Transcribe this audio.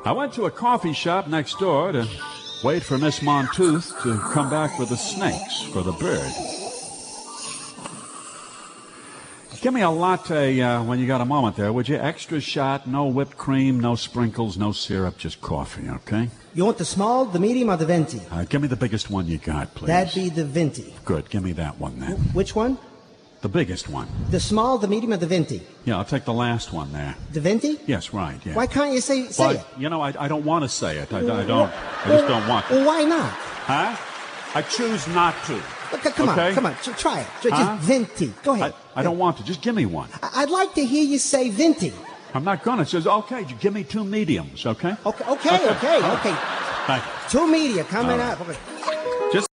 I went to a coffee shop next door to wait for Miss Montooth to come back with the snakes for the bird. Give me a latte when you got a moment there, would you? Extra shot, no whipped cream, no sprinkles, no syrup, just coffee, okay? You want the small, the medium, or the venti? Give me the biggest one you got, please. That'd be the venti. Good, give me that one then. Which one? The biggest one. The small, the medium, or the venti? Yeah, I'll take the last one there. The venti? Yes, right, yeah. Why can't you say it? You know, I don't want to say it. I don't. I just don't want to. Well, why not? Huh? I choose not to. Come on. Try it. Just venti. Go ahead. I don't want to. Just give me one. I'd like to hear you say venti. I'm not going to. It says, okay, you give me 2 mediums, okay? Okay. Thank you. Two media coming All right. up. Okay.